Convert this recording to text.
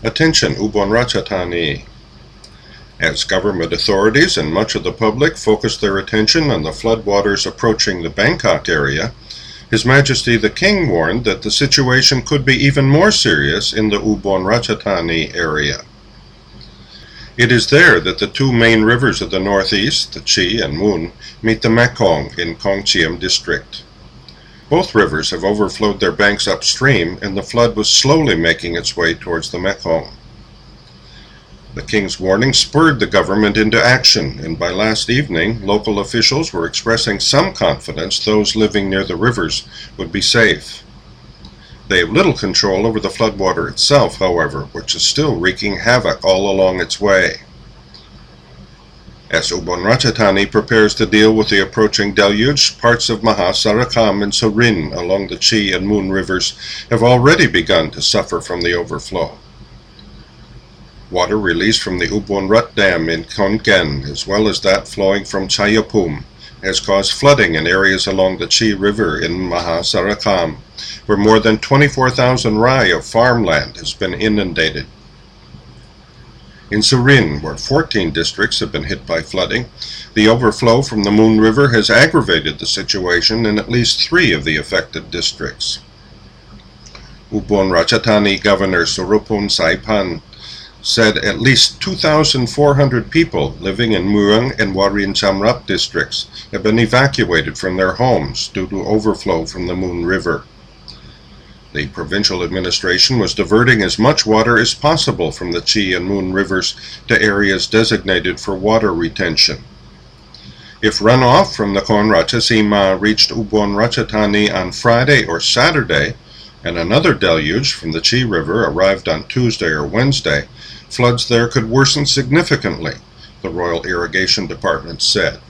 Attention, Ubon Ratchathani. As government authorities and much of the public focused their attention on the floodwaters approaching the Bangkok area, His Majesty the King warned that the situation could be even more serious in the Ubon Ratchathani area. It is there that the two main rivers of the northeast, the Chi and Mun, meet the Mekong in Kong Chiem district. Both rivers have overflowed their banks upstream, and the flood was slowly making its way towards the Mekong. The King's warning spurred the government into action, and by last evening, local officials were expressing some confidence those living near the rivers would be safe. They have little control over the floodwater itself, however, which is still wreaking havoc all along its way. As Ubon Ratchathani prepares to deal with the approaching deluge, parts of Maha Sarakam and Surin along the Chi and Mun rivers have already begun to suffer from the overflow. Water released from the Ubon Rat Dam in Khon Kaen, as well as that flowing from Chayapum, has caused flooding in areas along the Chi River in Maha Sarakam, where more than 24,000 rai of farmland has been inundated. In Surin, where 14 districts have been hit by flooding, the overflow from the Mun River has aggravated the situation in at least 3 of the affected districts. Ubon Ratchathani Governor Surupon Saipan said at least 2,400 people living in Mueang and Warin Chamrap districts have been evacuated from their homes due to overflow from the Mun River. The provincial administration was diverting as much water as possible from the Chi and Mun rivers to areas designated for water retention. If runoff from the Khon Ratchasima reached Ubon Ratchathani on Friday or Saturday, and another deluge from the Chi River arrived on Tuesday or Wednesday, floods there could worsen significantly, the Royal Irrigation Department said.